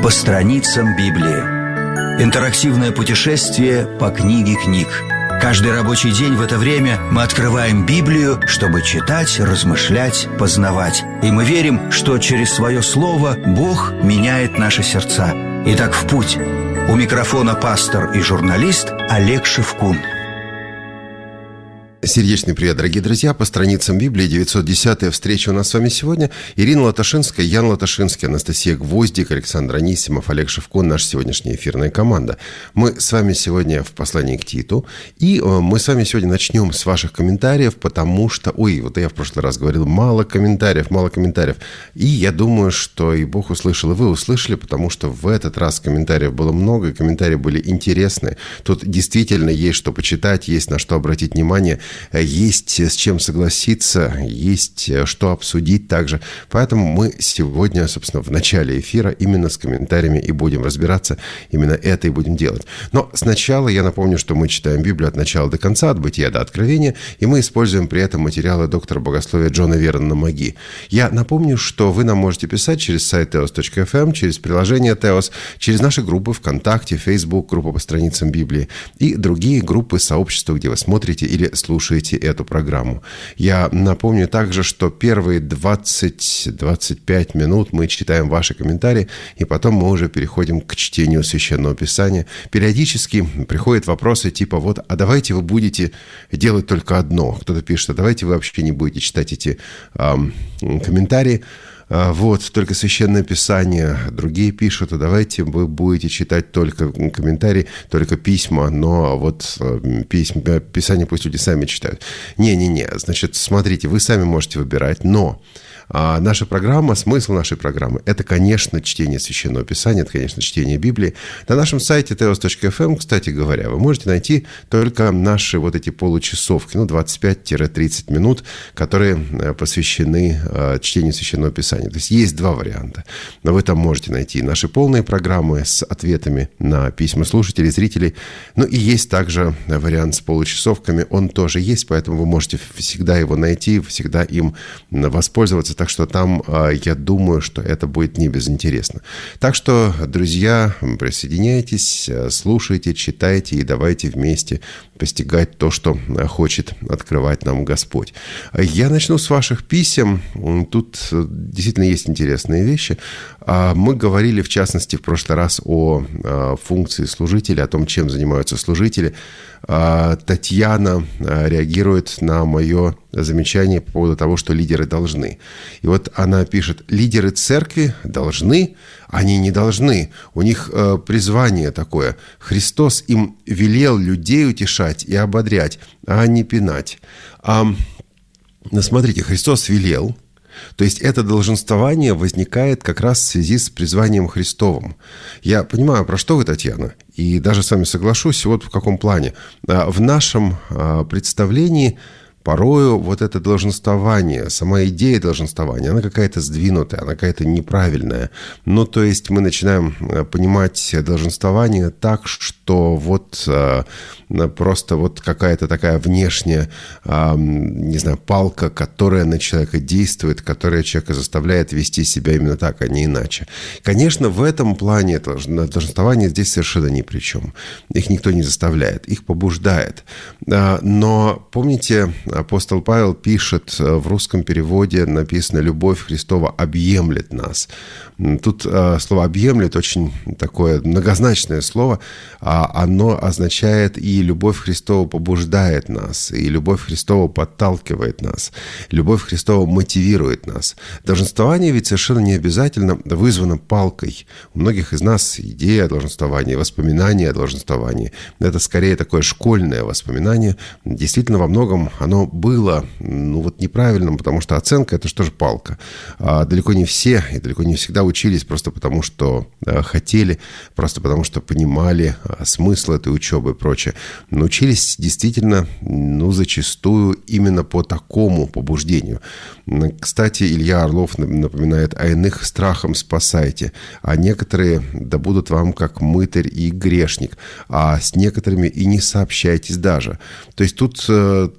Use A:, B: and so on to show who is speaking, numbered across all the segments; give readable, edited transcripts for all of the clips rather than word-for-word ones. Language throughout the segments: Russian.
A: По страницам Библии. Интерактивное путешествие по книге книг. Каждый рабочий день в это время мы открываем Библию, чтобы читать, размышлять, познавать. И мы верим, что через свое слово Бог меняет наши сердца. Итак, в путь. У микрофона пастор и журналист Олег Шевкун.
B: Сердечный привет, дорогие друзья. По страницам Библии 910-я встреча у нас с вами сегодня. Ирина Латашинская, Ян Латашинский, Анастасия Гвоздик, Александр Анисимов, Олег Шевкун, наша сегодняшняя эфирная команда. Мы с вами сегодня в послании к Титу. И мы с вами сегодня начнем с ваших комментариев, потому что... вот я в прошлый раз говорил, мало комментариев. И я думаю, что и Бог услышал, и вы услышали, потому что в этот раз комментариев было много, и комментарии были интересные. Тут действительно есть что почитать, есть на что обратить внимание, есть с чем согласиться, есть что обсудить также. Поэтому мы сегодня, собственно, в начале эфира именно с комментариями и будем разбираться. Именно это и будем делать. Но сначала я напомню, что мы читаем Библию от начала до конца, от Бытия до Откровения, и мы используем при этом материалы доктора богословия Джона Вернона Маги. Я напомню, что вы нам можете писать через сайт teos.fm, через приложение Теос, через наши группы ВКонтакте, Facebook, группа по страницам Библии и другие группы сообщества, где вы смотрите или слушаете эту программу. Я напомню также, что первые 20-25 минут мы читаем ваши комментарии, и потом мы уже переходим к чтению Священного Писания. Периодически приходят вопросы типа а давайте вы будете делать только одно. Кто-то пишет, а давайте вы вообще не будете читать эти комментарии. Только Священное Писание. Другие пишут, а давайте вы будете читать только комментарии, только письма, но Писание пусть люди сами читают. Не. Значит, смотрите, вы сами можете выбирать, но наша программа, смысл нашей программы, это, конечно, чтение Священного Писания, это, конечно, чтение Библии. На нашем сайте teos.fm, кстати говоря, вы можете найти только наши эти получасовки, 25-30 минут, которые посвящены чтению Священного Писания. То есть два варианта. Но вы там можете найти наши полные программы с ответами на письма слушателей, зрителей. И есть также вариант с получасовками, он тоже есть, поэтому вы можете всегда его найти, всегда им воспользоваться. Так что там, я думаю, что это будет не безинтересно. Так что, друзья, присоединяйтесь, слушайте, читайте и давайте вместе постигать то, что хочет открывать нам Господь. Я начну с ваших писем. Тут действительно есть интересные вещи. Мы говорили, в частности, в прошлый раз о функции служителя, о том, чем занимаются служители. Татьяна реагирует на мое замечание по поводу того, что лидеры должны. И она пишет, лидеры церкви должны, они не должны. У них призвание такое. Христос им велел людей утешать и ободрять, а не пинать. Смотрите, Христос велел. То есть это долженствование возникает как раз в связи с призванием Христовым. Я понимаю, про что вы, Татьяна, и даже с вами соглашусь, в каком плане. В нашем представлении порою это долженствование, сама идея долженствования, она какая-то сдвинутая, она какая-то неправильная. То есть мы начинаем понимать долженствование так, что просто какая-то такая внешняя, палка, которая на человека действует, которая человека заставляет вести себя именно так, а не иначе. Конечно, в этом плане долженствование здесь совершенно ни при чем. Их никто не заставляет, их побуждает. Но помните, апостол Павел пишет, в русском переводе написано «Любовь Христова объемлет нас». Тут слово «объемлет» очень такое многозначное слово. Оно означает и любовь Христова побуждает нас, и любовь Христова подталкивает нас, любовь Христова мотивирует нас. Долженствование ведь совершенно не обязательно вызвано палкой. У многих из нас идея о долженствовании, воспоминания о долженствовании – это скорее такое школьное воспоминание. Действительно, во многом оно было неправильным, потому что оценка – это что же палка. Далеко не все и далеко не всегда учились просто потому, что хотели, просто потому, что понимали смысл этой учебы и прочее. Научились действительно, зачастую именно по такому побуждению. Кстати, Илья Орлов напоминает, а иных страхом спасайте, а некоторые да будут вам как мытарь и грешник, а с некоторыми и не сообщайтесь даже. То есть тут действительно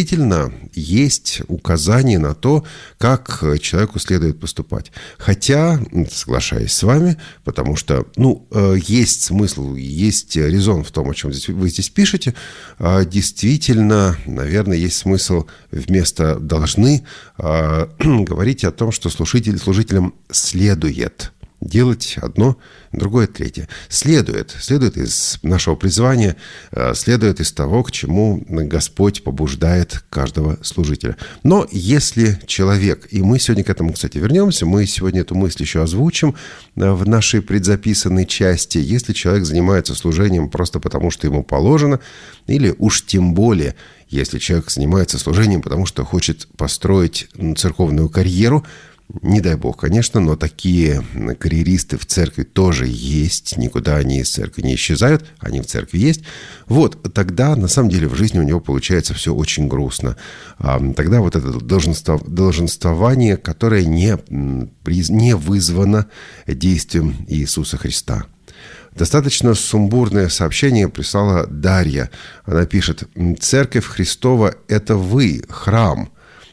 B: действительно есть указание на то, как человеку следует поступать. Хотя, соглашаюсь с вами, потому что, есть смысл, есть резон в том, о чем вы здесь пишете. Действительно, наверное, есть смысл вместо «должны» говорить о том, что служителям следует делать одно, другое, третье. Следует из нашего призвания, следует из того, к чему Господь побуждает каждого служителя. Но если человек, и мы сегодня к этому, кстати, вернемся, мы сегодня эту мысль еще озвучим в нашей предзаписанной части, если человек занимается служением просто потому, что ему положено, или уж тем более, если человек занимается служением, потому что хочет построить церковную карьеру, не дай бог, конечно, но такие карьеристы в церкви тоже есть. Никуда они из церкви не исчезают, они в церкви есть. Вот, тогда, на самом деле, в жизни у него получается все очень грустно. Тогда вот это долженствование, которое не вызвано действием Иисуса Христа. Достаточно сумбурное сообщение прислала Дарья. Она пишет: «Церковь Христова – это вы, храм.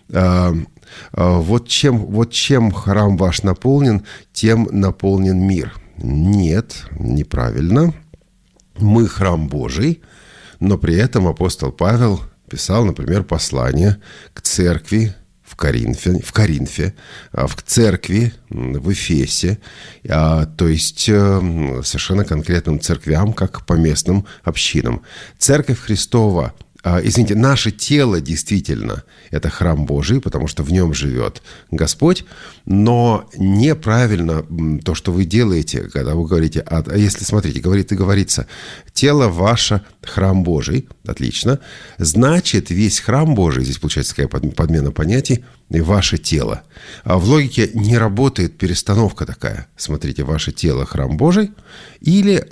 B: Вот чем храм ваш наполнен, тем наполнен мир». Нет, неправильно. Мы храм Божий, но при этом апостол Павел писал, например, послание к церкви в Коринфе, в церкви в Эфесе, то есть совершенно конкретным церквям, как поместным общинам. Церковь Христова, наше тело действительно это храм Божий, потому что в нем живет Господь, но неправильно то, что вы делаете, когда вы говорите, если, смотрите, говорится, тело ваше храм Божий, отлично, значит, весь храм Божий, здесь получается такая подмена понятий, ваше тело. В логике не работает перестановка такая. Смотрите, ваше тело храм Божий или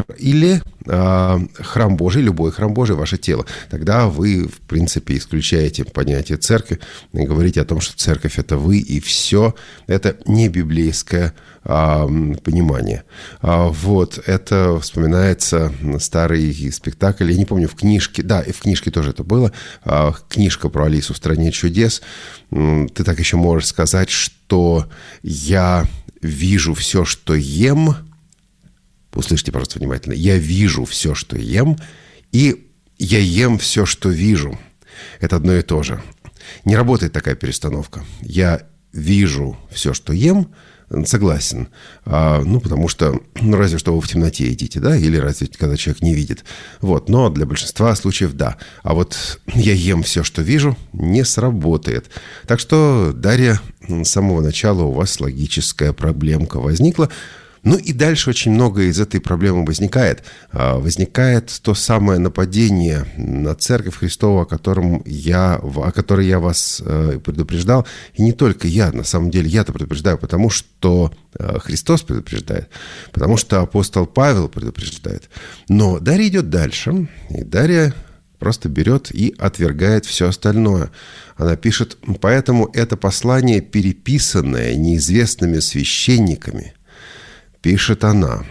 B: храм Божий, любой храм Божий, ваше тело. Тогда вы, в принципе, исключаете понятие церкви и говорите о том, что церковь – это вы, и все. Это не библейское понимание. Вот, это вспоминается старый спектакль, я не помню, в книжке, да, и в книжке тоже это было, книжка про Алису в стране чудес. Ты так еще можешь сказать, что я вижу все, что ем. Услышьте, пожалуйста, внимательно. Я вижу все, что ем, и я ем все, что вижу. Это одно и то же. Не работает такая перестановка. Я вижу все, что ем, согласен. Потому что, разве что вы в темноте едите, да? Или разве когда человек не видит. Вот. Но для большинства случаев да. А вот я ем все, что вижу, не сработает. Так что, Дарья, с самого начала у вас логическая проблемка возникла. Ну и дальше очень много из этой проблемы возникает. Возникает то самое нападение на Церковь Христову, о которой я вас предупреждал. И не только я, на самом деле я-то предупреждаю, потому что Христос предупреждает, потому что апостол Павел предупреждает. Но Дарья идет дальше, и Дарья просто берет и отвергает все остальное. Она пишет: «Поэтому это послание, переписанное неизвестными священниками», пишет она.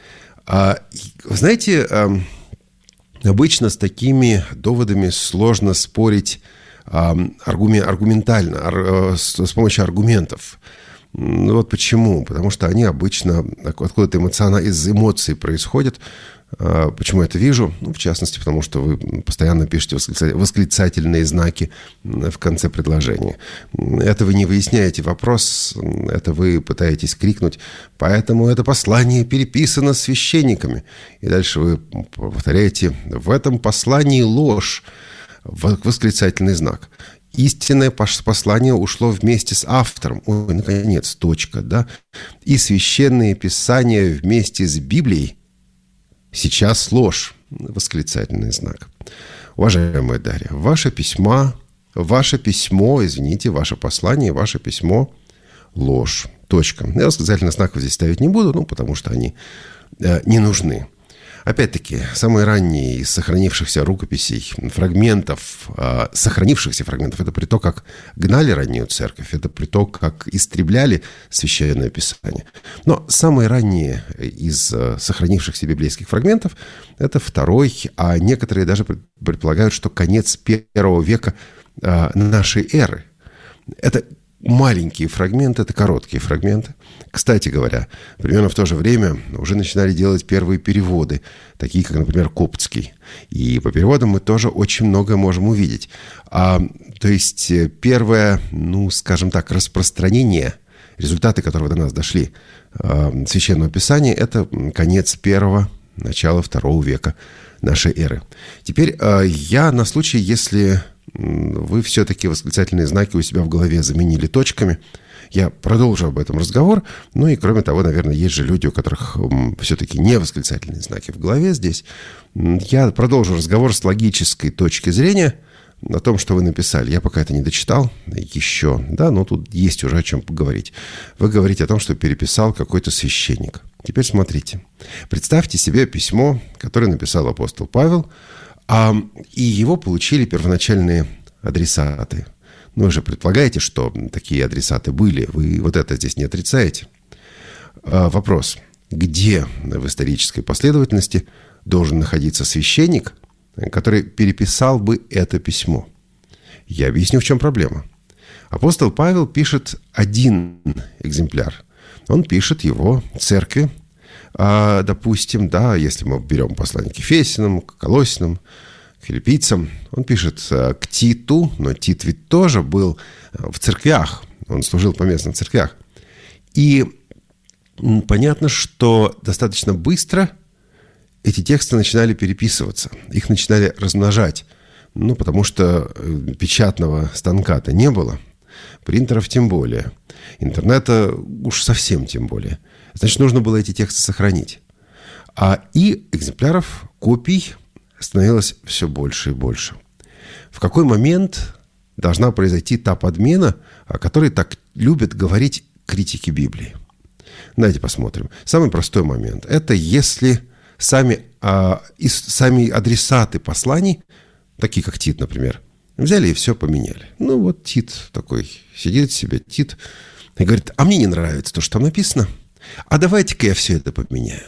B: Вы знаете, обычно с такими доводами сложно спорить аргументально, с помощью аргументов. Вот почему. Потому что они обычно откуда-то из эмоций происходят. Почему я это вижу? В частности, потому что вы постоянно пишете восклицательные знаки в конце предложения. Это вы не выясняете вопрос, это вы пытаетесь крикнуть. Поэтому это послание переписано священниками. И дальше вы повторяете: в этом послании ложь, восклицательный знак. Истинное послание ушло вместе с автором. Ой, наконец, точка, да? И священные писания вместе с Библией. Сейчас ложь, восклицательный знак. Уважаемая Дарья, ваше письмо, ваше послание, ваше письмо – ложь. Точка. Я восклицательных знаков здесь ставить не буду, потому что они не нужны. Опять-таки, самые ранние из сохранившихся рукописей, сохранившихся фрагментов, это при том, как гнали раннюю церковь, это при том, как истребляли Священное Писание. Но самые ранние из сохранившихся библейских фрагментов – это второй, а некоторые даже предполагают, что конец первого века нашей эры. Это маленькие фрагменты, это короткие фрагменты. Кстати говоря, примерно в то же время уже начинали делать первые переводы, такие как, например, коптский. И по переводам мы тоже очень многое можем увидеть. То есть первое, скажем так, распространение, результаты которого до нас дошли, Священного Писания, это конец первого, начало второго века нашей эры. Теперь я на случай, если вы все-таки восклицательные знаки у себя в голове заменили точками, я продолжу об этом разговор. И кроме того, наверное, есть же люди, у которых все-таки не восклицательные знаки в голове здесь. Я продолжу разговор с логической точки зрения о том, что вы написали. Я пока это не дочитал еще, но тут есть уже о чем поговорить. Вы говорите о том, что переписал какой-то священник. Теперь смотрите. Представьте себе письмо, которое написал апостол Павел, и его получили первоначальные адресаты. Вы же предполагаете, что такие адресаты были. Вы вот это здесь не отрицаете. Вопрос. Где в исторической последовательности должен находиться священник, который переписал бы это письмо? Я объясню, в чем проблема. Апостол Павел пишет один экземпляр. Он пишет его церкви, допустим, если мы берем послание к Ефесянам, к Колоссянам, к Филиппийцам, он пишет к Титу, но Тит ведь тоже был в церквях, он служил по местным церквях. И понятно, что достаточно быстро эти тексты начинали переписываться, их начинали размножать, потому что печатного станка-то не было, принтеров тем более, интернета уж совсем тем более. Значит, нужно было эти тексты сохранить. И экземпляров, копий становилось все больше и больше. В какой момент должна произойти та подмена, о которой так любят говорить критики Библии? Давайте посмотрим. Самый простой момент – это если сами адресаты посланий, такие как Тит, например, взяли и все поменяли. Тит такой сидит себе, Тит, и говорит: а мне не нравится то, что там написано, а давайте-ка я все это поменяю.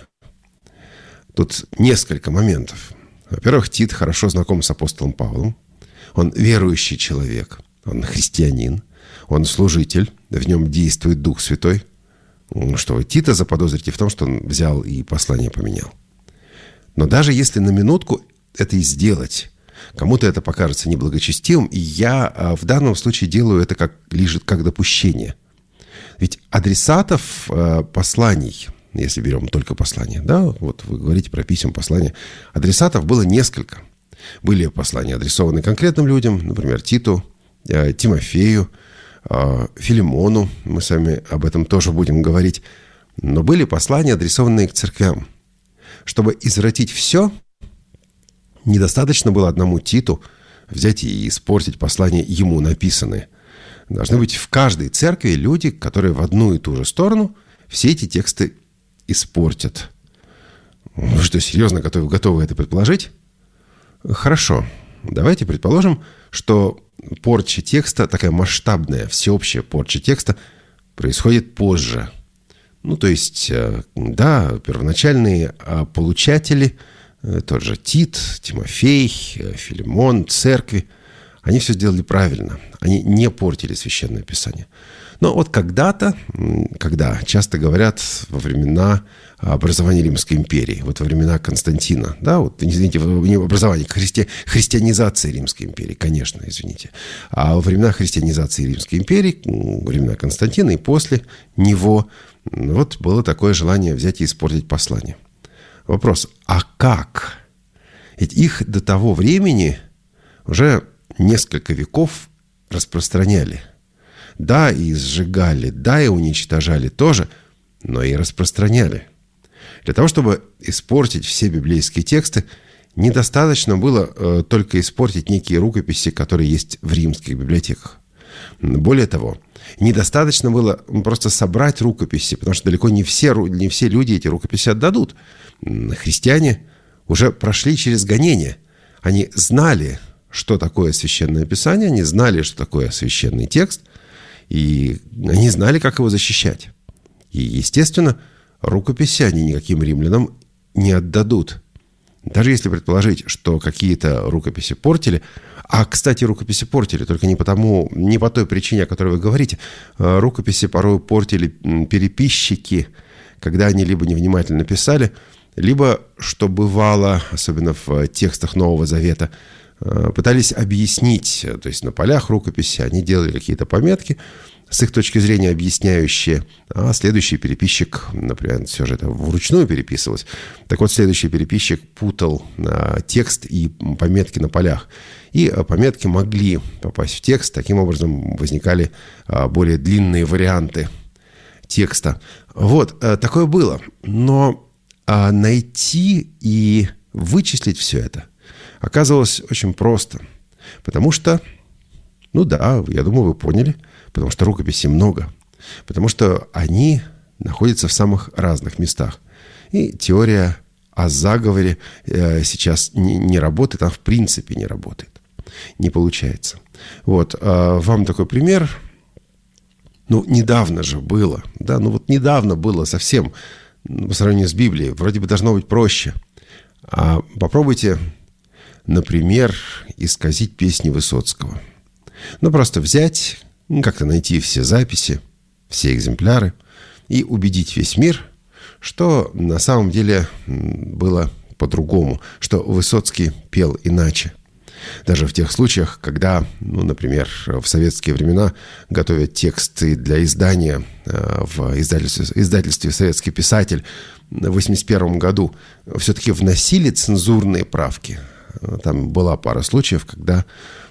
B: Тут несколько моментов. Во-первых, Тит хорошо знаком с апостолом Павлом. Он верующий человек, он христианин, он служитель, в нем действует Дух Святой. Что вы Тита заподозрите в том, что он взял и послание поменял. Но даже если на минутку это и сделать, кому-то это покажется неблагочестивым, и я в данном случае делаю это как допущение. Ведь адресатов посланий, если берем только послания, вы говорите про письма, послания, адресатов было несколько. Были послания, адресованные конкретным людям, например, Титу, Тимофею, Филимону, мы с вами об этом тоже будем говорить. Но были послания, адресованные к церквям. Чтобы извратить все, недостаточно было одному Титу взять и испортить послания ему написанные. Должны быть в каждой церкви люди, которые в одну и ту же сторону все эти тексты испортят. Вы что, серьезно готовы это предположить? Хорошо. Давайте предположим, что порча текста, такая масштабная, всеобщая порча текста, происходит позже. То есть, первоначальные получатели, тот же Тит, Тимофей, Филимон, церкви, они все сделали правильно. Они не портили Священное Писание. Но когда-то, часто говорят во времена образования Римской империи, во времена Константина, извините, не образования, христианизации Римской империи, конечно, извините. А во времена христианизации Римской империи, во времена Константина и после него, было такое желание взять и испортить послание. Вопрос, а как? Ведь их до того времени уже несколько веков распространяли. И сжигали, и уничтожали тоже, но и распространяли. Для того, чтобы испортить все библейские тексты, недостаточно было только испортить некие рукописи, которые есть в римских библиотеках. Более того, недостаточно было просто собрать рукописи, потому что далеко не все люди эти рукописи отдадут. Христиане уже прошли через гонение. Они знали, что такое Священное Писание, они знали, что такое священный текст, и они знали, как его защищать. И, естественно, рукописи они никаким римлянам не отдадут. Даже если предположить, что какие-то рукописи портили, а, кстати, рукописи портили, только не по той причине, о которой вы говорите. Рукописи порой портили переписчики, когда они либо невнимательно писали, либо, что бывало, особенно в текстах Нового Завета, пытались объяснить, то есть на полях рукописи они делали какие-то пометки, с их точки зрения объясняющие, а следующий переписчик, например, все же это вручную переписывалось, так вот следующий переписчик путал текст и пометки на полях. И пометки могли попасть в текст, таким образом возникали более длинные варианты текста. Вот, такое было. Но найти и вычислить все это оказывалось очень просто. Потому что, я думаю, вы поняли, потому что рукописей много. Потому что они находятся в самых разных местах. И теория о заговоре сейчас не работает, а в принципе не работает. Не получается. Вот, вам такой пример. Недавно же было. Да, недавно было совсем, по сравнению с Библией. Вроде бы должно быть проще. Попробуйте, например, исказить песни Высоцкого. Просто взять, как-то найти все записи, все экземпляры и убедить весь мир, что на самом деле было по-другому, что Высоцкий пел иначе. Даже в тех случаях, когда, например, в советские времена готовят тексты для издания в издательстве «Советский писатель» в 1981 году, все-таки вносили цензурные правки. Там была пара случаев, когда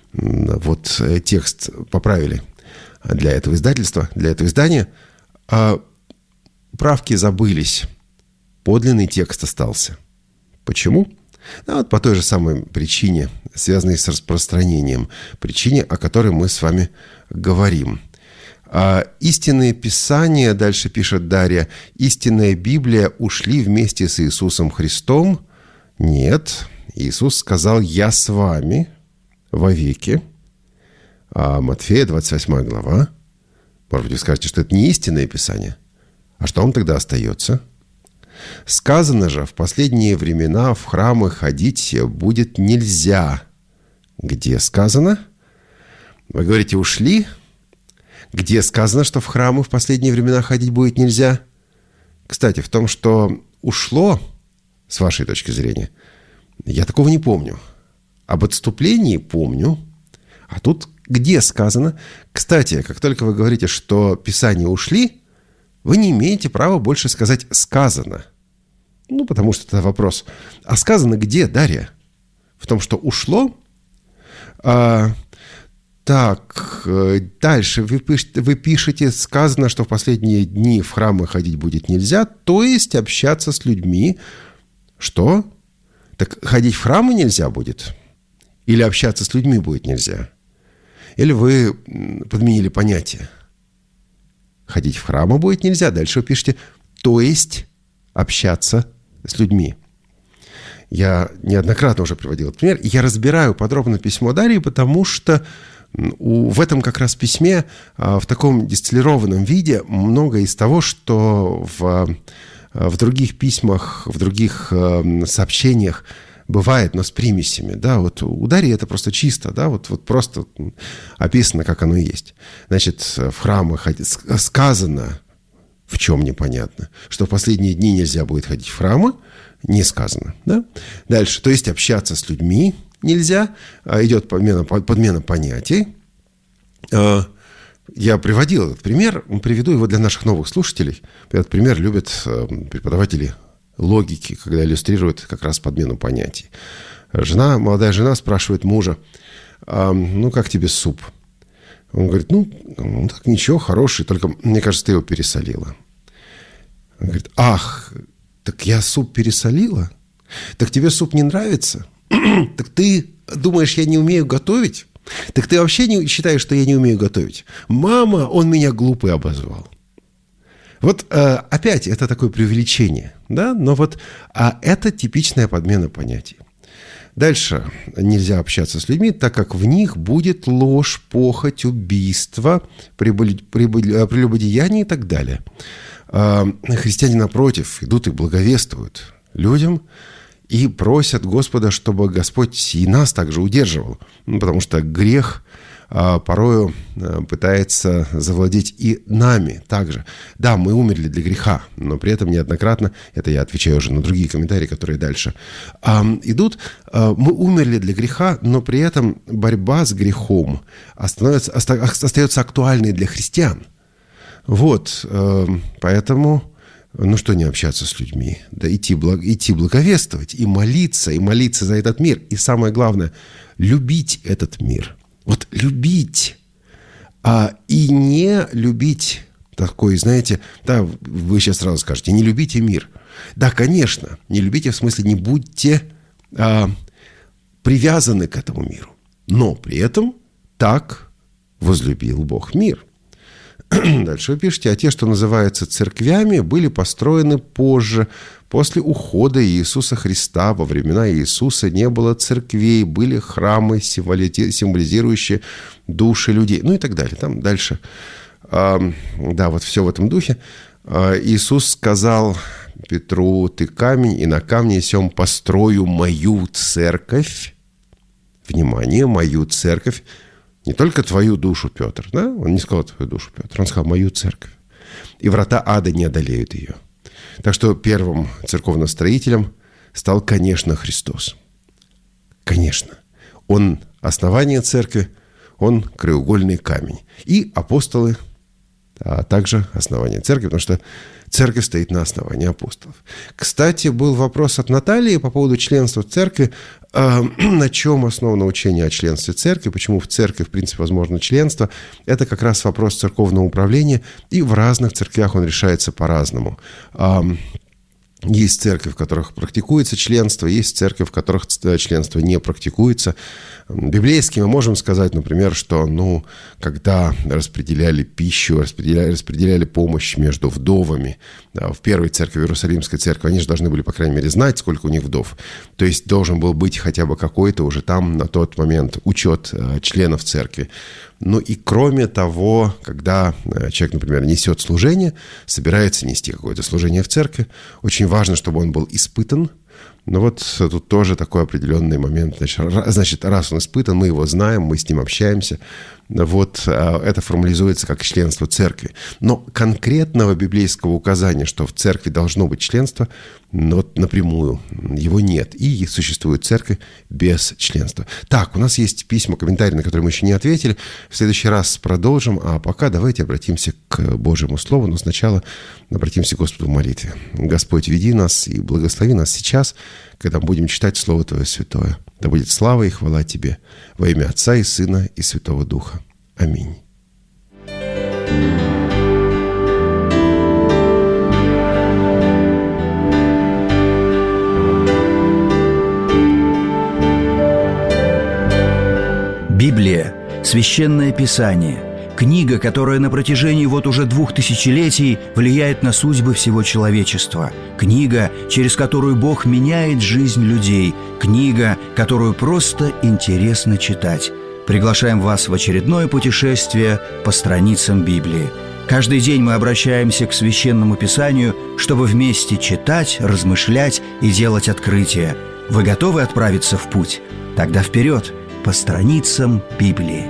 B: текст поправили для этого издательства, для этого издания, а правки забылись. Подлинный текст остался. Почему? По той же самой причине, связанной с распространением, причине, о которой мы с вами говорим. Истинные писания, дальше пишет Дарья, истинная Библия ушли вместе с Иисусом Христом? Нет. Иисус сказал: «Я с вами вовеки». Матфея, 28 глава. Может быть, вы скажете, что это не истинное писание. А что вам тогда остается? Сказано же, в последние времена в храмы ходить будет нельзя. Где сказано? Вы говорите, ушли? Где сказано, что в храмы в последние времена ходить будет нельзя? Кстати, в том, что ушло, с вашей точки зрения, я такого не помню. Об отступлении помню. А тут где сказано? Кстати, как только вы говорите, что Писания ушли, вы не имеете права больше сказать «сказано». Потому что это вопрос. А сказано где, Дарья? В том, что ушло? Так, дальше вы пишете, сказано, что в последние дни в храмы ходить будет нельзя, то есть общаться с людьми. Что? Так ходить в храмы нельзя будет? Или общаться с людьми будет нельзя? Или вы подменили понятие? Ходить в храмы будет нельзя. Дальше вы пишете, то есть общаться с людьми. Я неоднократно уже приводил этот пример. Я разбираю подробно письмо Дарьи, потому что в этом как раз письме в таком дистиллированном виде много из того, что в других письмах, в других сообщениях бывает, но с примесями. Да, у Дарьи это просто чисто, да, просто описано, как оно есть. Значит, в храмах сказано, в чем непонятно, что в последние дни нельзя будет ходить в храмы, не сказано. Да? Дальше, то есть общаться с людьми нельзя, идет подмена понятий. Я приводил этот пример, приведу его для наших новых слушателей. Этот пример любят преподаватели логики, когда иллюстрируют как раз подмену понятий. Молодая жена спрашивает мужа: как тебе суп? Он говорит: так ничего, хороший, только, мне кажется, ты его пересолила. Он говорит: ах, так я суп пересолила? Так тебе суп не нравится? Так ты думаешь, я не умею готовить? Так ты вообще не считаешь, что я не умею готовить? Мама, он меня глупый обозвал. Опять это такое преувеличение, да? Но это типичная подмена понятий. Дальше нельзя общаться с людьми, так как в них будет ложь, похоть, убийство, прелюбодеяние и так далее. Христиане, напротив, идут и благовествуют людям и просят Господа, чтобы Господь и нас также удерживал. Потому что грех порою пытается завладеть и нами также. Да, мы умерли для греха, но при этом неоднократно, это я отвечаю уже на другие комментарии, которые дальше идут, мы умерли для греха, но при этом борьба с грехом остается актуальной для христиан. Вот, поэтому, что не общаться с людьми, да идти благовествовать и молиться за этот мир. И самое главное, любить этот мир. Вот любить, и не любить такой, знаете, да, вы сейчас сразу скажете, не любите мир. Да, конечно, не любите, в смысле, не будьте привязаны к этому миру. Но при этом так возлюбил Бог мир. Дальше вы пишете, а те, что называются церквями, были построены позже, после ухода Иисуса Христа. Во времена Иисуса не было церквей, были храмы, символизирующие души людей. Ну и так далее. Там дальше, да, вот все в этом духе. Иисус сказал Петру, ты камень, и на камне сем построю мою церковь. Внимание, мою церковь. Не только твою душу, Петр, да? Он не сказал твою душу, Петр, он сказал мою церковь. И врата ада не одолеют ее. Так что первым церковным строителем стал, конечно, Христос. Конечно. Он основание церкви, он краеугольный камень. И апостолы, а также основание церкви, потому что церковь стоит на основании апостолов. Кстати, был вопрос от Натальи по поводу членства в церкви. На чем основано учение о членстве церкви, почему в церкви, в принципе, возможно членство. Это как раз вопрос церковного управления, и в разных церквях он решается по-разному. Есть церкви, в которых практикуется членство, есть церкви, в которых членство не практикуется. Библейски мы можем сказать, например, что, когда распределяли пищу, распределяли помощь между вдовами, в первой церкви, в Иерусалимской церкви, они же должны были, по крайней мере, знать, сколько у них вдов. То есть должен был быть хотя бы какой-то уже там на тот момент учет членов церкви. Ну и кроме того, когда человек, например, несет служение, собирается нести какое-то служение в церкви, очень важно, чтобы он был испытан. Но вот тут тоже такой определенный момент. Значит, раз он испытан, мы его знаем, мы с ним общаемся. Вот это формализуется как членство церкви. Но конкретного библейского указания, что в церкви должно быть членство, напрямую его нет. И существует церковь без членства. Так, у нас есть письма, комментарии, на которые мы еще не ответили. В следующий раз продолжим. А пока давайте обратимся к Божьему Слову. Но сначала обратимся к Господу в молитве. Господь, веди нас и благослови нас сейчас, когда мы будем читать Слово Твое Святое. Да будет слава и хвала Тебе во имя Отца и Сына и Святого Духа. Аминь.
A: Библия – священное писание, книга, которая на протяжении уже 2000 летий влияет на судьбы всего человечества, книга, через которую Бог меняет жизнь людей, книга, которую просто интересно читать. Приглашаем вас в очередное путешествие по страницам Библии. Каждый день мы обращаемся к Священному Писанию, чтобы вместе читать, размышлять и делать открытия. Вы готовы отправиться в путь? Тогда вперед! По страницам Библии.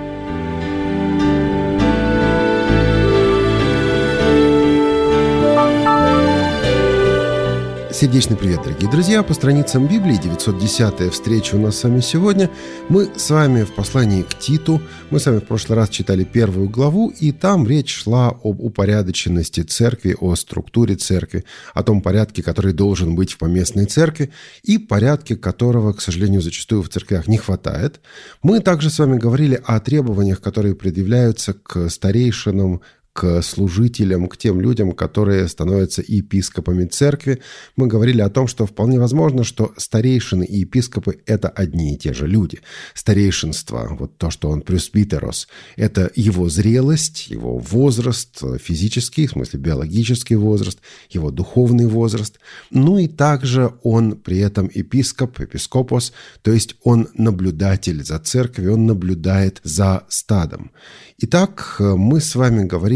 B: Сердечный привет, дорогие друзья! По страницам Библии, 910-я встреча у нас с вами сегодня. Мы с вами в послании к Титу. Мы с вами в прошлый раз читали 1 главу, и там речь шла об упорядоченности церкви, о структуре церкви, о том порядке, который должен быть в поместной церкви, и порядке, которого, к сожалению, зачастую в церквях не хватает. Мы также с вами говорили о требованиях, которые предъявляются к старейшинам, к служителям, к тем людям, которые становятся епископами церкви. Мы говорили о том, что вполне возможно, что старейшины и епископы – это одни и те же люди. Старейшинство, вот то, что он пресбитерос, это его зрелость, его возраст физический, в смысле биологический возраст, его духовный возраст. Ну и также он при этом епископ, епископос, то есть он наблюдатель за церковью, он наблюдает за стадом. Итак, мы с вами говорили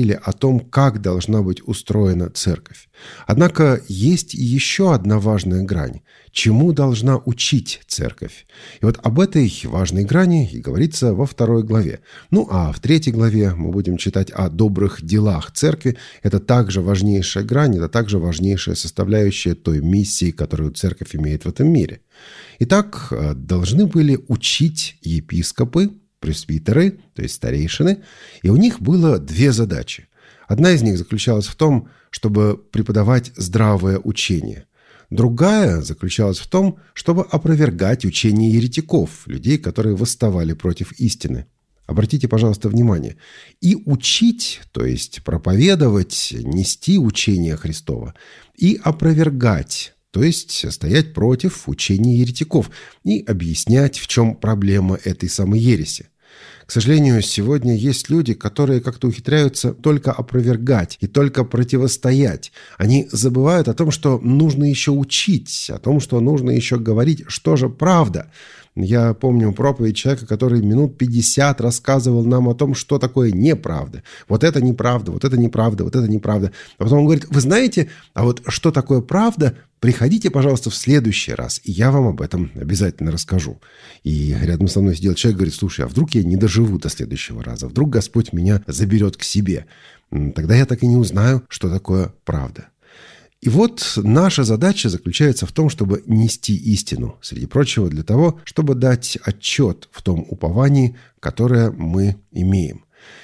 B: говорили о том, как должна быть устроена церковь. Однако есть и еще одна важная грань. Чему должна учить церковь? И вот об этой важной грани и говорится во 2 главе. Ну а в 3 главе мы будем читать о добрых делах церкви. Это также важнейшая грань, это также важнейшая составляющая той миссии, которую церковь имеет в этом мире. Итак, должны были учить епископы, пресвитеры, то есть старейшины, и у них было 2 задачи. Одна из них заключалась в том, чтобы преподавать здравое учение. Другая заключалась в том, чтобы опровергать учение еретиков, людей, которые восставали против истины. Обратите, пожалуйста, внимание. И учить, то есть проповедовать, нести учение Христова, и опровергать, то есть стоять против учения еретиков и объяснять, в чем проблема этой самой ереси. К сожалению, сегодня есть люди, которые как-то ухитряются только опровергать и только противостоять. Они забывают о том, что нужно еще учить, о том, что нужно еще говорить, что же правда. Я помню проповедь человека, который минут 50 рассказывал нам о том, что такое неправда. Вот это неправда, вот это неправда, вот это неправда. А потом он говорит: вы знаете, а вот что такое правда, приходите, пожалуйста, в следующий раз, и я вам об этом обязательно расскажу. И рядом со мной сидел человек, говорит: слушай, а вдруг я не доживу до следующего раза? Вдруг Господь меня заберет к себе? Тогда я так и не узнаю, что такое правда. И вот наша задача заключается в том, чтобы нести истину, среди прочего, для того, чтобы дать отчет в том уповании, которое мы имеем.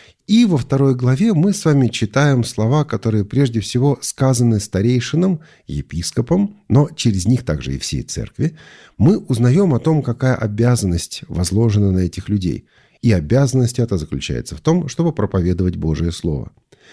B: И во 2 главе мы с вами читаем слова, которые прежде всего сказаны старейшинам, епископам, но через них также и всей церкви. Мы узнаем о том, какая обязанность возложена на этих людей. И обязанность эта заключается в том, чтобы проповедовать Божие Слово.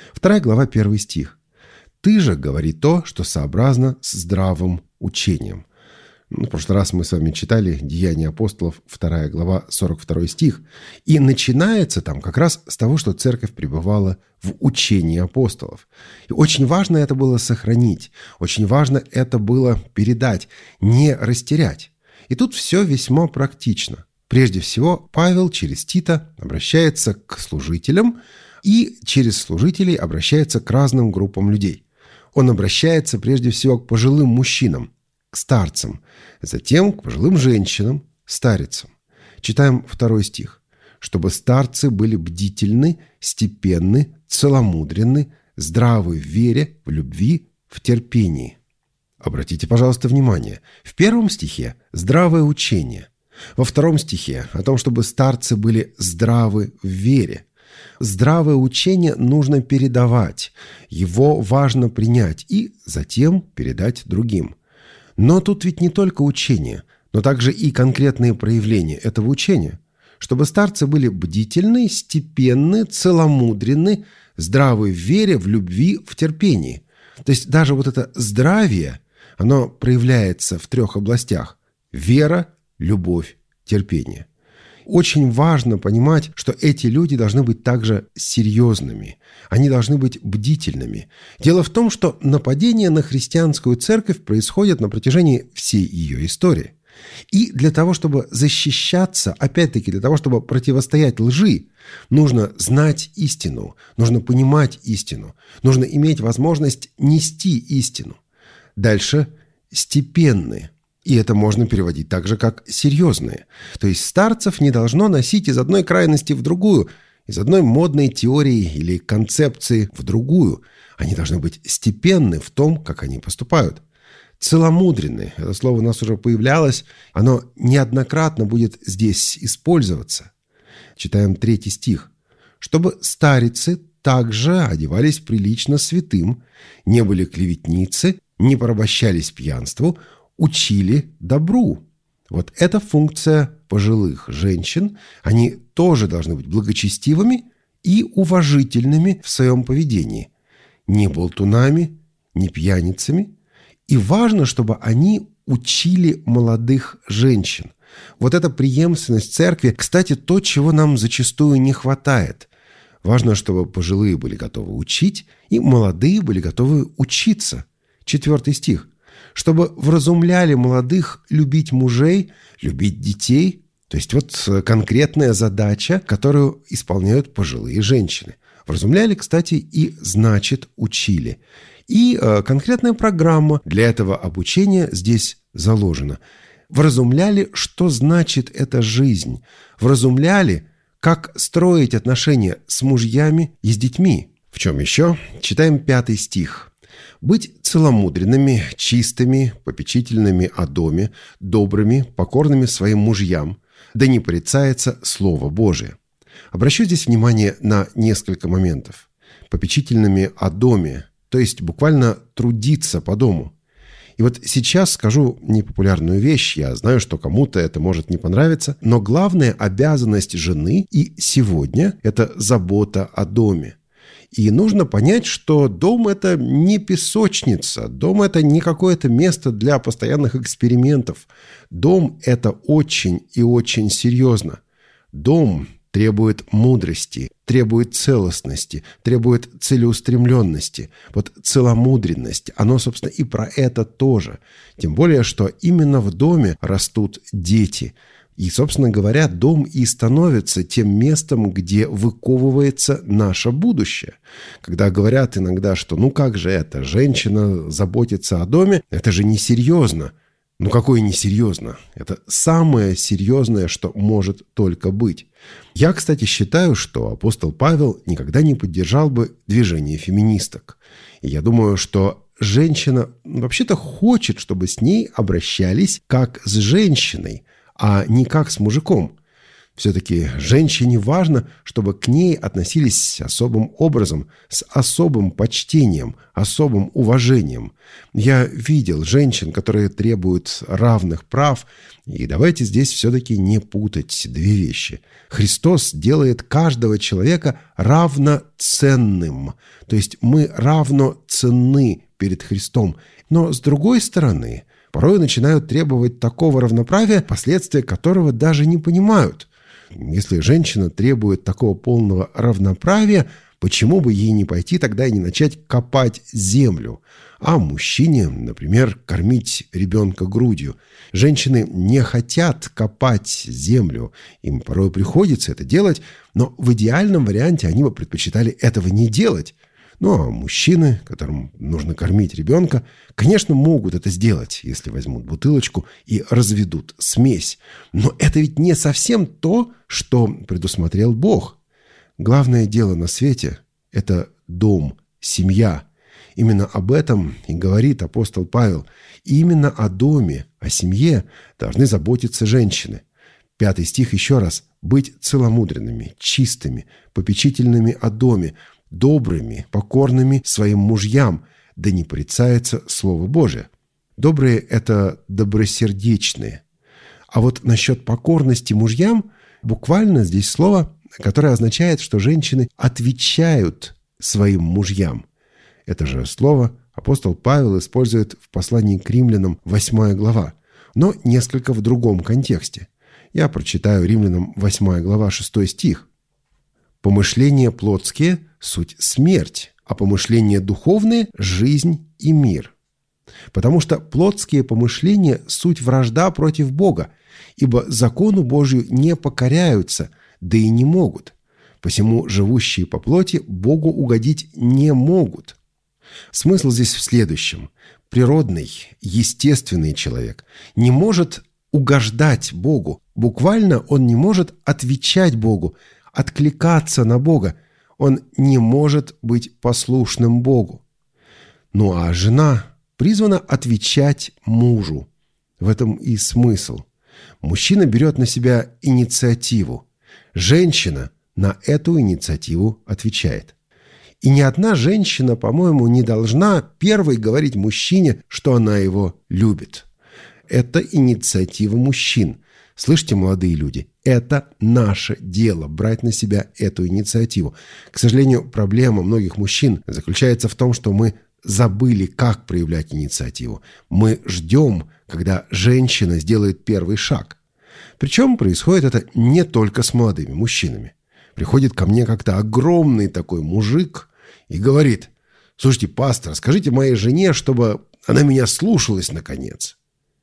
B: 2 глава, 1 стих. «Ты же говори то, что сообразно с здравым учением». В прошлый раз мы с вами читали «Деяния апостолов», 2 глава, 42 стих. И начинается там как раз с того, что церковь пребывала в учении апостолов. И очень важно это было сохранить, очень важно это было передать, не растерять. И тут все весьма практично. Прежде всего, Павел через Тита обращается к служителям и через служителей обращается к разным группам людей. Он обращается прежде всего к пожилым мужчинам, к старцам, затем к пожилым женщинам, старицам. Читаем 2 стих. «Чтобы старцы были бдительны, степенны, целомудренны, здравы в вере, в любви, в терпении». Обратите, пожалуйста, внимание. В 1 стихе здравое учение. Во 2 стихе о том, чтобы старцы были здравы в вере. Здравое учение нужно передавать, его важно принять и затем передать другим. Но тут ведь не только учение, но также и конкретные проявления этого учения. Чтобы старцы были бдительны, степенны, целомудренны, здравы в вере, в любви, в терпении. То есть даже вот это здравие, оно проявляется в 3 областях: вера, любовь, терпение. Очень важно понимать, что эти люди должны быть также серьезными. Они должны быть бдительными. Дело в том, что нападения на христианскую церковь происходят на протяжении всей ее истории. И для того, чтобы защищаться, опять-таки для того, чтобы противостоять лжи, нужно знать истину, нужно понимать истину, нужно иметь возможность нести истину. Дальше степенные. И это можно переводить так же, как серьезные. То есть старцев не должно носить из одной крайности в другую, из одной модной теории или концепции в другую. Они должны быть степенны в том, как они поступают. Целомудренны. Это слово у нас уже появлялось. Оно неоднократно будет здесь использоваться. Читаем 3 стих. «Чтобы старицы также одевались прилично святым, не были клеветницы, не порабощались пьянству, учили добру». Вот эта функция пожилых женщин. Они тоже должны быть благочестивыми и уважительными в своем поведении. Не болтунами, не пьяницами. И важно, чтобы они учили молодых женщин. Вот эта преемственность церкви, кстати, то, чего нам зачастую не хватает. Важно, чтобы пожилые были готовы учить, и молодые были готовы учиться. 4 стих. «Чтобы вразумляли молодых любить мужей, любить детей». То есть вот конкретная задача, которую исполняют пожилые женщины. Вразумляли, кстати, и значит учили. И конкретная программа для этого обучения здесь заложена. Вразумляли, что значит эта жизнь. Вразумляли, как строить отношения с мужьями и с детьми. В чем еще? Читаем 5 стих. «Быть целомудренными, чистыми, попечительными о доме, добрыми, покорными своим мужьям, да не порицается Слово Божие». Обращу здесь внимание на несколько моментов. Попечительными о доме, то есть буквально трудиться по дому. И вот сейчас скажу непопулярную вещь, я знаю, что кому-то это может не понравиться, но главная обязанность жены и сегодня – это забота о доме. И нужно понять, что дом – это не песочница, дом – это не какое-то место для постоянных экспериментов. Дом – это очень и очень серьезно. Дом требует мудрости, требует целостности, требует целеустремленности. Вот целомудренность, оно, собственно, и про это тоже. Тем более, что именно в доме растут дети. И, собственно говоря, дом и становится тем местом, где выковывается наше будущее. Когда говорят иногда, что ну как же это, женщина заботится о доме, это же несерьезно. Ну какое несерьезно? Это самое серьезное, что может только быть. Я, кстати, считаю, что апостол Павел никогда не поддержал бы движение феминисток. И я думаю, что женщина вообще-то хочет, чтобы с ней обращались как с женщиной, а не как с мужиком. Все-таки женщине важно, чтобы к ней относились особым образом, с особым почтением, особым уважением. Я видел женщин, которые требуют равных прав, и давайте здесь все-таки не путать две вещи. Христос делает каждого человека равноценным, то есть мы равноценны перед Христом. Но с другой стороны, порой начинают требовать такого равноправия, последствия которого даже не понимают. Если женщина требует такого полного равноправия, почему бы ей не пойти тогда и не начать копать землю? А мужчине, например, кормить ребенка грудью. Женщины не хотят копать землю. Им порой приходится это делать, но в идеальном варианте они бы предпочитали этого не делать. Ну а мужчины, которым нужно кормить ребенка, конечно, могут это сделать, если возьмут бутылочку и разведут смесь. Но это ведь не совсем то, что предусмотрел Бог. Главное дело на свете – это дом, семья. Именно об этом и говорит апостол Павел. И именно о доме, о семье должны заботиться женщины. 5 стих еще раз. «Быть целомудренными, чистыми, попечительными о доме, добрыми, покорными своим мужьям, да не порицается Слово Божие». Добрые – это добросердечные. А вот насчет покорности мужьям буквально здесь слово, которое означает, что женщины отвечают своим мужьям. Это же слово апостол Павел использует в послании к римлянам 8 глава, но несколько в другом контексте. Я прочитаю римлянам 8 глава 6 стих. «Помышления плотские – суть смерть, а помышления духовные – жизнь и мир. Потому что плотские помышления – суть вражда против Бога, ибо закону Божию не покоряются, да и не могут. Посему живущие по плоти Богу угодить не могут». Смысл здесь в следующем. Природный, естественный человек не может угождать Богу. Буквально он не может отвечать Богу, откликаться на Бога. Он не может быть послушным Богу. Ну а жена призвана отвечать мужу. В этом и смысл. Мужчина берет на себя инициативу. Женщина на эту инициативу отвечает. И ни одна женщина, по-моему, не должна первой говорить мужчине, что она его любит. Это инициатива мужчин. Слышите, молодые люди, это наше дело – брать на себя эту инициативу. К сожалению, проблема многих мужчин заключается в том, что мы забыли, как проявлять инициативу. Мы ждем, когда женщина сделает первый шаг. Причем происходит это не только с молодыми мужчинами. Приходит ко мне как-то огромный такой мужик и говорит: «Слушайте, пастор, скажите моей жене, чтобы она меня слушалась наконец».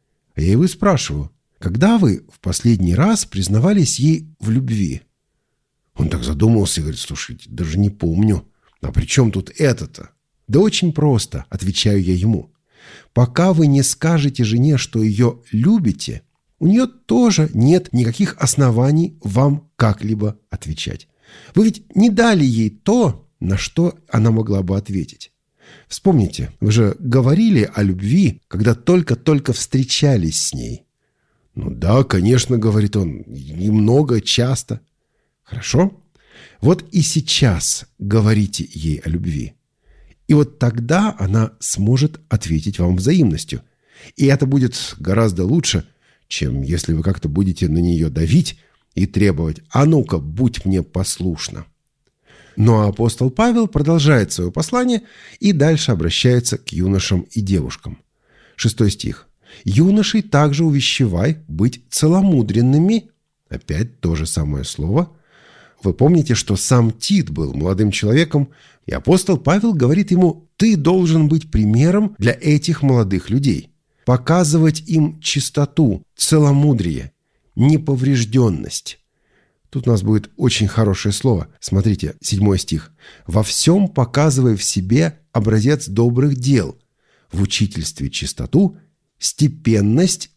B: А я его спрашиваю: «Когда вы в последний раз признавались ей в любви?» Он так задумался и говорит: слушайте, даже не помню. А при чем тут это-то? Да очень просто, отвечаю я ему. Пока вы не скажете жене, что ее любите, у нее тоже нет никаких оснований вам как-либо отвечать. Вы ведь не дали ей то, на что она могла бы ответить. Вспомните, вы же говорили о любви, когда только-только встречались с ней. Ну да, конечно, говорит он, немного, часто. Хорошо. Вот и сейчас говорите ей о любви. И вот тогда она сможет ответить вам взаимностью. И это будет гораздо лучше, чем если вы как-то будете на нее давить и требовать: «А ну-ка, будь мне послушна». Но апостол Павел продолжает свое послание и дальше обращается к юношам и девушкам. 6 стих. «Юношей также увещевай быть целомудренными». Опять то же самое слово. Вы помните, что сам Тит был молодым человеком, и апостол Павел говорит ему: ты должен быть примером для этих молодых людей, показывать им чистоту, целомудрие, неповрежденность. Тут у нас будет очень хорошее слово. Смотрите, 7 стих. «Во всем показывай в себе образец добрых дел, в учительстве чистоту, степенность,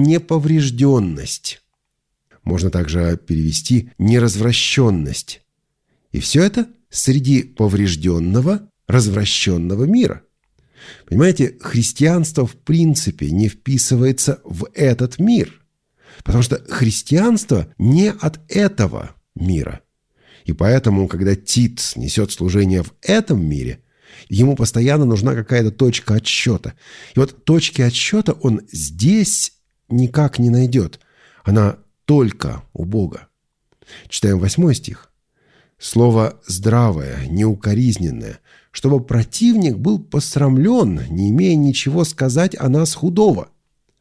B: неповрежденность». Можно также перевести «неразвращенность». И все это среди поврежденного, развращенного мира. Понимаете, христианство в принципе не вписывается в этот мир, потому что христианство не от этого мира. И поэтому, когда Тит несет служение в этом мире, ему постоянно нужна какая-то точка отсчета. И вот точки отсчета он здесь никак не найдет. Она только у Бога. Читаем 8 стих. «Слово здравое, неукоризненное, чтобы противник был посрамлен, не имея ничего сказать о нас худого».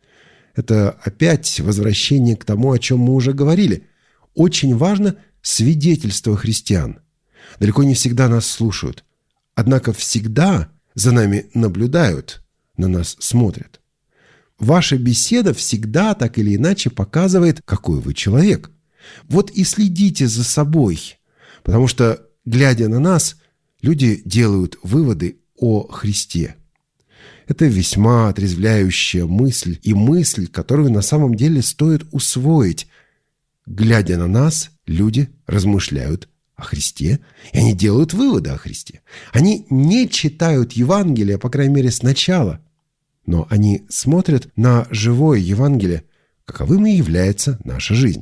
B: Это опять возвращение к тому, о чем мы уже говорили. Очень важно свидетельство христиан. Далеко не всегда нас слушают. Однако всегда за нами наблюдают, на нас смотрят. Ваша беседа всегда так или иначе показывает, какой вы человек. Вот и следите за собой, потому что, глядя на нас, люди делают выводы о Христе. Это весьма отрезвляющая мысль, и мысль, которую на самом деле стоит усвоить. Глядя на нас, люди размышляют о Христе, и они делают выводы о Христе. Они не читают Евангелие, по крайней мере, сначала, но они смотрят на живое Евангелие, каковым и является наша жизнь.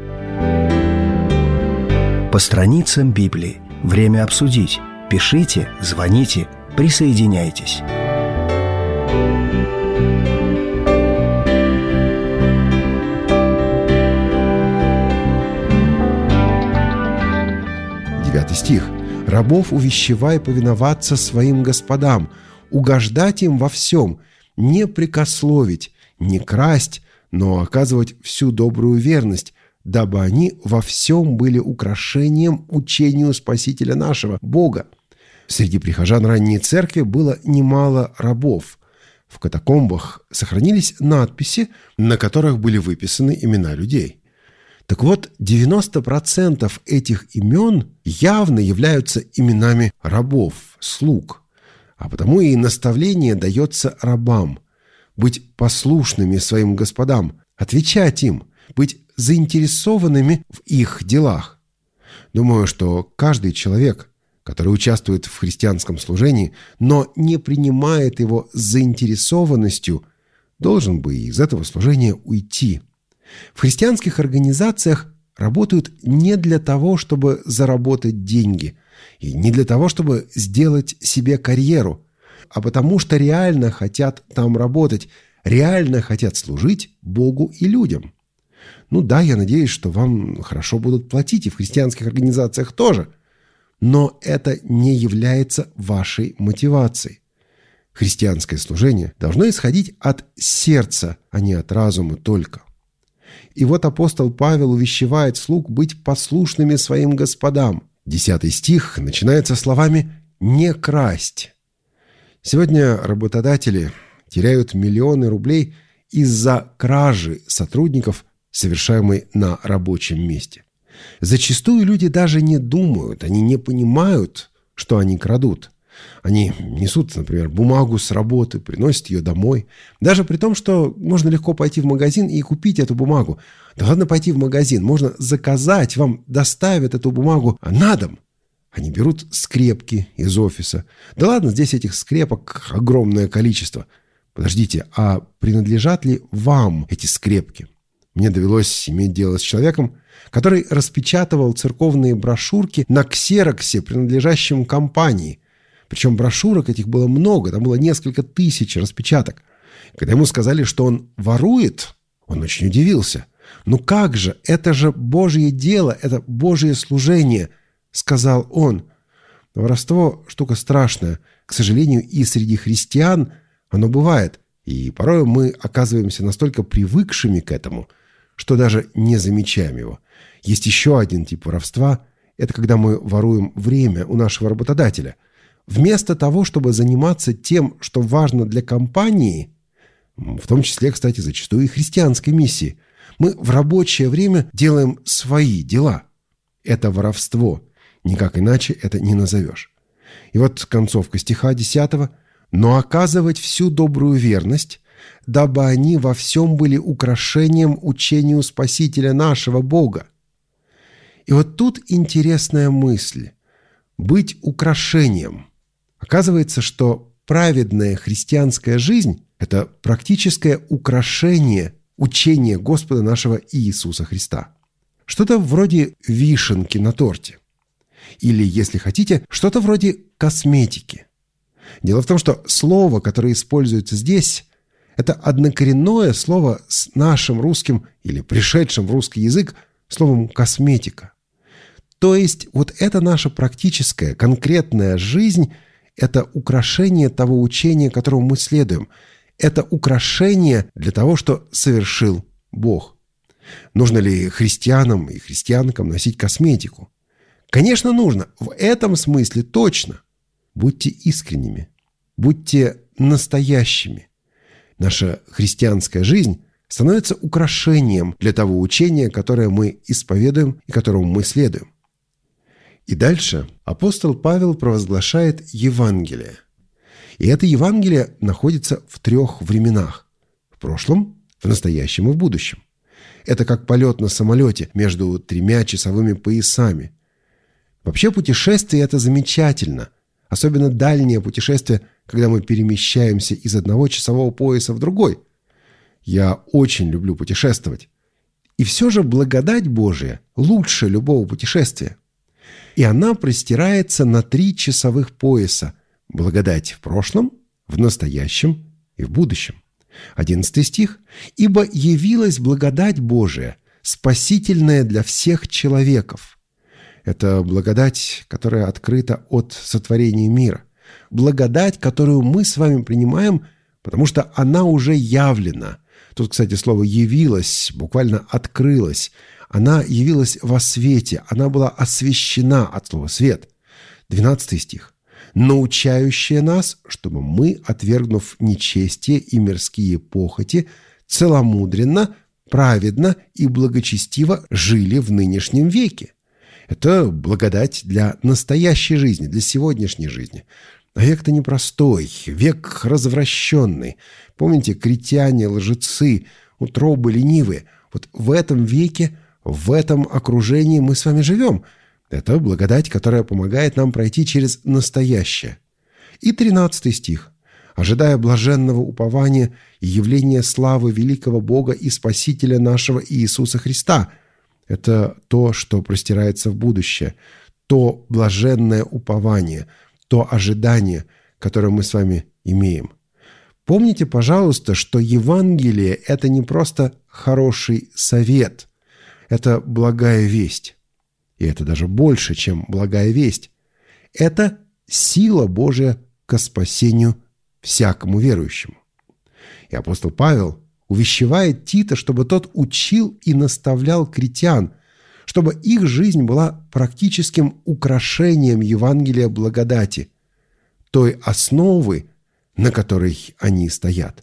A: По страницам Библии. Время обсудить. Пишите, звоните, присоединяйтесь.
B: Стих. «Рабов увещевай повиноваться своим господам, угождать им во всем, не прекословить, не красть, но оказывать всю добрую верность, дабы они во всем были украшением учению Спасителя нашего, Бога». Среди прихожан ранней церкви было немало рабов. В катакомбах сохранились надписи, на которых были выписаны имена людей. Так вот, 90% этих имен явно являются именами рабов, слуг. А потому и наставление дается рабам – быть послушными своим господам, отвечать им, быть заинтересованными в их делах. Думаю, что каждый человек, который участвует в христианском служении, но не принимает его с заинтересованностью, должен бы из этого служения уйти. В христианских организациях работают не для того, чтобы заработать деньги, и не для того, чтобы сделать себе карьеру, а потому что реально хотят там работать, реально хотят служить Богу и людям. Ну да, я надеюсь, что вам хорошо будут платить, и в христианских организациях тоже, но это не является вашей мотивацией. Христианское служение должно исходить от сердца, а не от разума только. И вот апостол Павел увещевает слуг быть послушными своим господам. 10 стих начинается словами «не красть». Сегодня работодатели теряют миллионы рублей из-за кражи сотрудников, совершаемой на рабочем месте. Зачастую люди даже не думают, они не понимают, что они крадут. Они несут, например, бумагу с работы, приносят ее домой. Даже при том, что можно легко пойти в магазин и купить эту бумагу. Да ладно пойти в магазин, можно заказать, вам доставят эту бумагу на дом. Они берут скрепки из офиса. Да ладно, здесь этих скрепок огромное количество. Подождите, а принадлежат ли вам эти скрепки? Мне довелось иметь дело с человеком, который распечатывал церковные брошюрки на ксероксе, принадлежащем компании. Причем брошюрок этих было много, там было несколько тысяч распечаток. Когда ему сказали, что он ворует, он очень удивился. «Ну как же, это же Божье дело, это Божье служение», — сказал он. Воровство — штука страшная. К сожалению, и среди христиан оно бывает. И порой мы оказываемся настолько привыкшими к этому, что даже не замечаем его. Есть еще один тип воровства. Это когда мы воруем время у нашего работодателя. Вместо того, чтобы заниматься тем, что важно для компании, в том числе, кстати, зачастую и христианской миссии, мы в рабочее время делаем свои дела. Это воровство. Никак иначе это не назовешь. И вот концовка стиха 10. «Но оказывать всю добрую верность, дабы они во всем были украшением учению Спасителя нашего Бога». И вот тут интересная мысль. Быть украшением. Оказывается, что праведная христианская жизнь – это практическое украшение учения Господа нашего Иисуса Христа. Что-то вроде вишенки на торте. Или, если хотите, что-то вроде косметики. Дело в том, что слово, которое используется здесь, это однокоренное слово с нашим русским или пришедшим в русский язык словом «косметика». То есть вот это наша практическая, конкретная жизнь – это украшение того учения, которому мы следуем. Это украшение для того, что совершил Бог. Нужно ли христианам и христианкам носить косметику? Конечно, нужно. В этом смысле точно. Будьте искренними. Будьте настоящими. Наша христианская жизнь становится украшением для того учения, которое мы исповедуем и которому мы следуем. И дальше апостол Павел провозглашает Евангелие. И это Евангелие находится в 3 временах. В прошлом, в настоящем и в будущем. Это как полет на самолете между 3 часовыми поясами. Вообще путешествие – это замечательно. Особенно дальнее путешествие, когда мы перемещаемся из одного часового пояса в другой. Я очень люблю путешествовать. И все же благодать Божия лучше любого путешествия. И она простирается на 3 часовых пояса. Благодать в прошлом, в настоящем и в будущем. 11 стих. «Ибо явилась благодать Божия, спасительная для всех человеков». Это благодать, которая открыта от сотворения мира. Благодать, которую мы с вами принимаем, потому что она уже явлена. Тут, кстати, слово «явилась» буквально «открылась». Она явилась во свете, она была освящена от слова «свет». 12 стих. «Научающая нас, чтобы мы, отвергнув нечестие и мирские похоти, целомудренно, праведно и благочестиво жили в нынешнем веке». Это благодать для настоящей жизни, для сегодняшней жизни. А век-то непростой, век развращенный. Помните, критяне, лжецы, утробы ленивые. Вот в этом веке, в этом окружении мы с вами живем. Это благодать, которая помогает нам пройти через настоящее. И 13 стих. «Ожидая блаженного упования и явления славы великого Бога и Спасителя нашего Иисуса Христа». Это то, что простирается в будущее, то блаженное упование, то ожидание, которое мы с вами имеем. Помните, пожалуйста, что Евангелие – это не просто хороший совет, это благая весть. И это даже больше, чем благая весть. Это сила Божия ко спасению всякому верующему. И апостол Павел увещевает Тита, чтобы тот учил и наставлял критян, чтобы их жизнь была практическим украшением Евангелия благодати, той основы, на которой они стоят.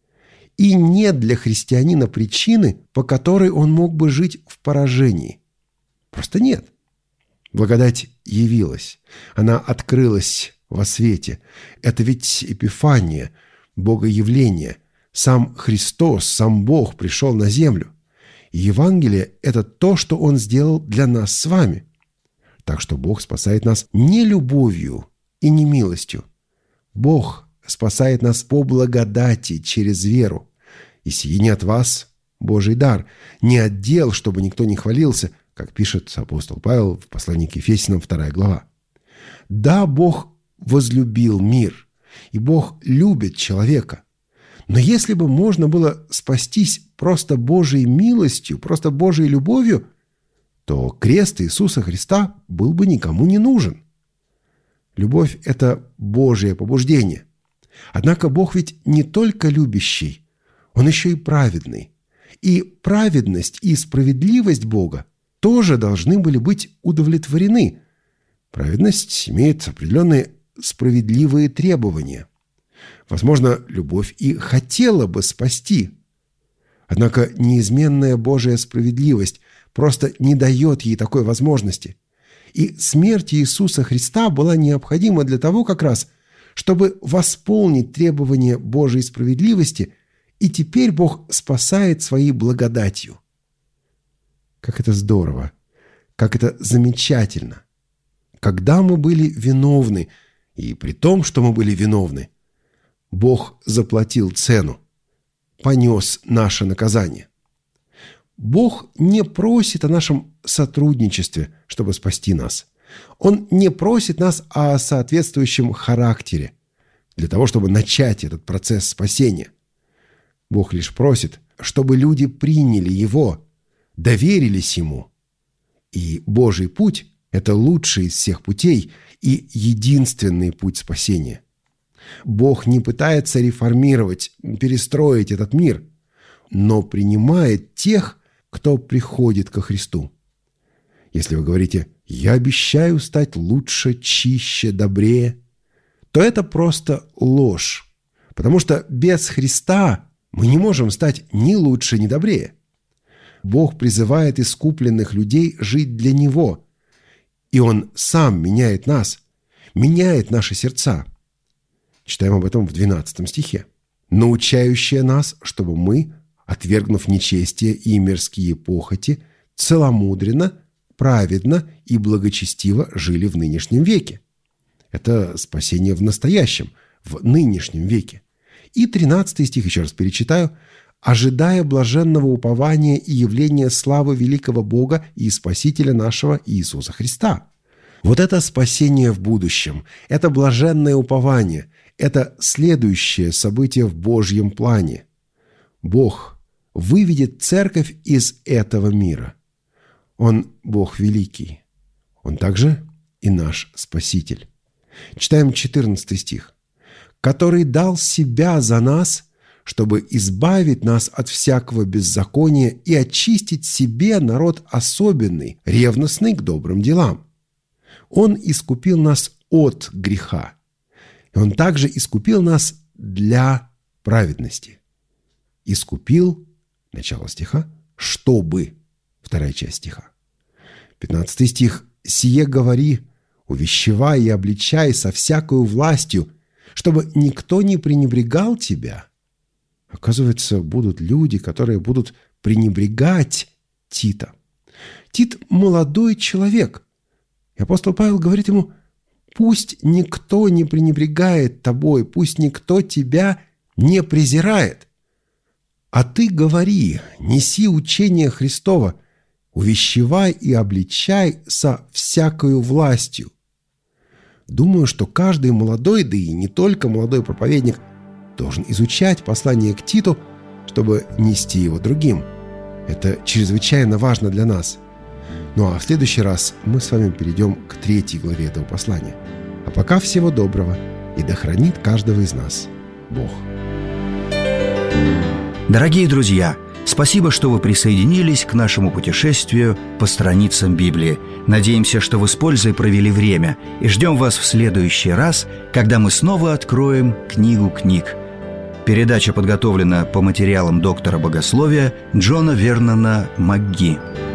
B: И нет для христианина причины, по которой он мог бы жить в поражении. Просто нет. Благодать явилась. Она открылась во свете. Это ведь эпифания, богоявление. Сам Христос, сам Бог пришел на землю. И Евангелие – это то, что Он сделал для нас с вами. Так что Бог спасает нас не любовью и не милостью. Бог спасает нас по благодати через веру. И сие не от вас, Божий дар, не от дел, чтобы никто не хвалился, как пишет апостол Павел в послании к Ефесянам, 2 глава. Да, Бог возлюбил мир, и Бог любит человека. Но если бы можно было спастись просто Божьей милостью, просто Божьей любовью, то крест Иисуса Христа был бы никому не нужен. Любовь – это Божье побуждение. Однако Бог ведь не только любящий, Он еще и праведный. И праведность и справедливость Бога тоже должны были быть удовлетворены. Праведность имеет определенные справедливые требования. Возможно, любовь и хотела бы спасти. Однако неизменная Божья справедливость просто не дает ей такой возможности. И смерть Иисуса Христа была необходима для того как раз, чтобы восполнить требования Божьей справедливости, и теперь Бог спасает своей благодатью. Как это здорово! Как это замечательно! Когда мы были виновны, и при том, что мы были виновны, Бог заплатил цену, понес наше наказание. Бог не просит о нашем сотрудничестве, чтобы спасти нас. Он не просит нас о соответствующем характере для того, чтобы начать этот процесс спасения. Бог лишь просит, чтобы люди приняли Его, доверились Ему. И Божий путь – это лучший из всех путей и единственный путь спасения. Бог не пытается реформировать, перестроить этот мир, но принимает тех, кто приходит ко Христу. Если вы говорите «я обещаю стать лучше, чище, добрее», то это просто ложь, потому что без Христа мы не можем стать ни лучше, ни добрее. Бог призывает искупленных людей жить для Него, и Он сам меняет нас, меняет наши сердца. Читаем об этом в 12 стихе. «Научающая нас, чтобы мы, отвергнув нечестие и мирские похоти, целомудренно, праведно и благочестиво жили в нынешнем веке». Это спасение в настоящем, в нынешнем веке. И 13 стих, еще раз перечитаю. «Ожидая блаженного упования и явления славы великого Бога и Спасителя нашего Иисуса Христа». Вот это спасение в будущем, это блаженное упование, это следующее событие в Божьем плане. Бог выведет церковь из этого мира. Он Бог великий. Он также и наш Спаситель. Читаем 14 стих. «Который дал Себя за нас, чтобы избавить нас от всякого беззакония и очистить себе народ особенный, ревностный к добрым делам. Он искупил нас от греха, и Он также искупил нас для праведности». Искупил, начало стиха, чтобы, вторая часть стиха. 15 стих. «Сие говори, увещевай и обличай со всякою властью, чтобы никто не пренебрегал тебя». Оказывается, будут люди, которые будут пренебрегать Тита. Тит – молодой человек. И апостол Павел говорит ему: «Пусть никто не пренебрегает тобой, пусть никто тебя не презирает. А ты говори, неси учение Христово, увещевай и обличай со всякою властью». Думаю, что каждый молодой, да и не только молодой проповедник, должен изучать послание к Титу, чтобы нести его другим. Это чрезвычайно важно для нас. Ну а в следующий раз мы с вами перейдем к 3 главе этого послания. А пока всего доброго, и да хранит каждого из нас Бог.
A: Дорогие друзья, спасибо, что вы присоединились к нашему путешествию по страницам Библии. Надеемся, что вы с пользой провели время, и ждем вас в следующий раз, когда мы снова откроем книгу книг. Передача подготовлена по материалам доктора богословия Джона Вернона МакГи.